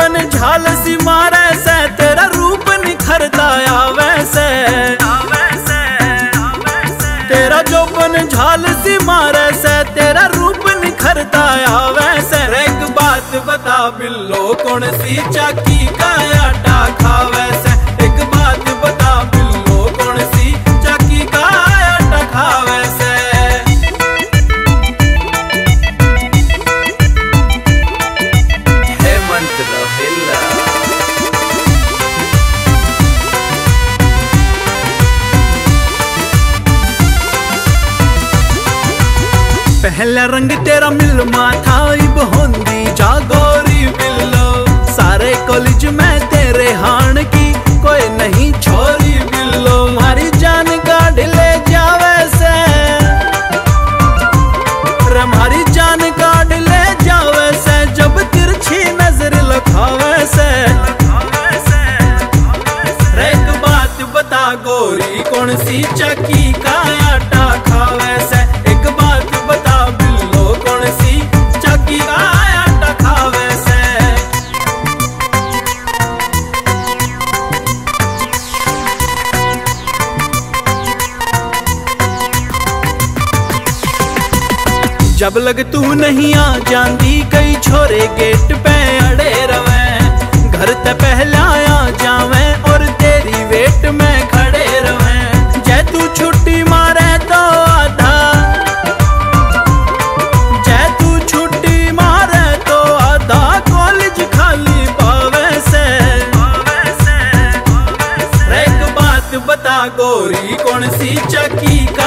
जोबन झाल सी मारे से तेरा रूप निखरता आवे से। तेरा जोबन झाल सी मारे से तेरा रूप निखरता आवे से। एक बात बता बिल्लो कौन सी चाकी का आटा खावे से। एक बात बता बिल्लो कौन सी चाकी का आटा खावे से। पहला रंग तेरा मिलमा था इब होंदी जागोरी बिल्लो। सारे कॉलेज में तेरे हाण की कोई नहीं छोरी बिल्लो। मारी जान काढ़ ले जावे से रे मारी जान काढ़ ले जावे से। जब तिरछी नजर लखावे से। एक बात बता गोरी कौन सी चक्की का आटा खावे से। एक बात बता बिल्लो कौन सी चक्की का आटा खावे से। जब लग तू नहीं आ जांदी कई छोरे गेट पे अड़े रवे। घर ते पहला आ जावे और तेरी वेट में खड़े रवे। जय तू छुट्टी मारे तो आधा जय तू छुट्टी मारे तो आधा कॉलेज खाली पावे से। एक बात बता गोरी कौन सी चक्की